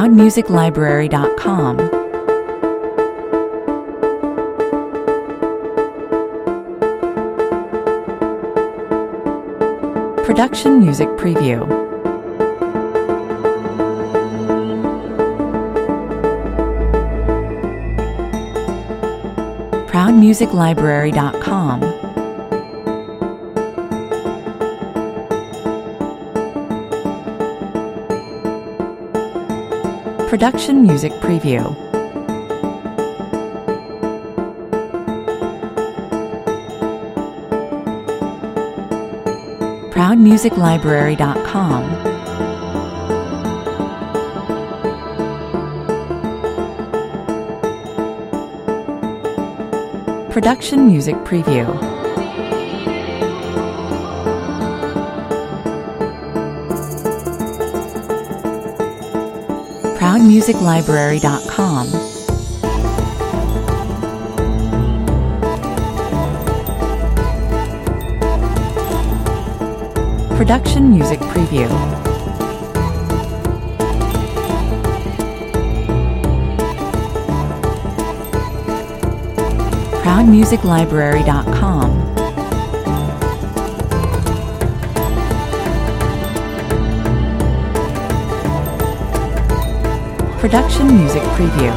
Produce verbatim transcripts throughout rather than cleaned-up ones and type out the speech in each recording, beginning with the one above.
proud music library dot com. Production Music Preview. proud music library dot com. Production Music Preview. proud music library dot com. Production Music Preview. proud music library dot com. Production Music Preview. proud music library dot com. Production Music Preview.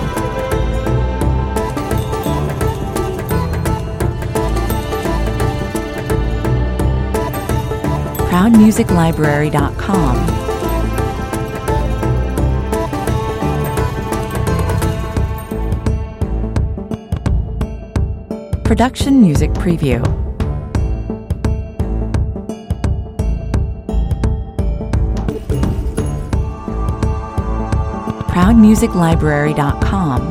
proud music library dot com. Production Music Preview. proud music library dot com.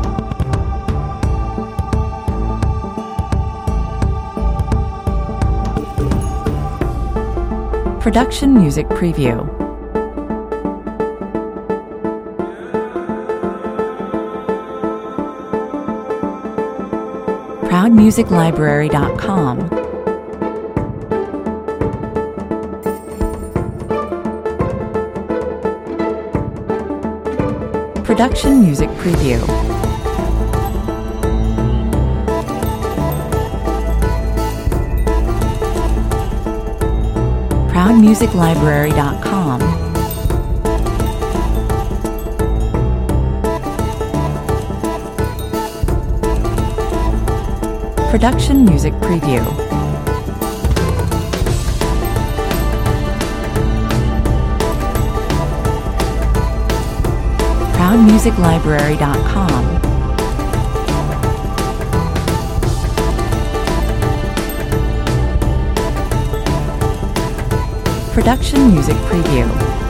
Production Music Preview. proud music library dot com. Production Music Preview. proud music library dot com. Production Music Preview. proud music library dot com. Production Music Preview.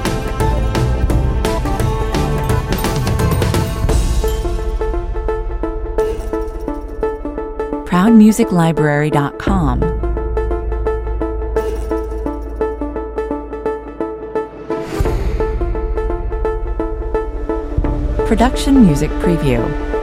proud music library dot com. Production Music Preview.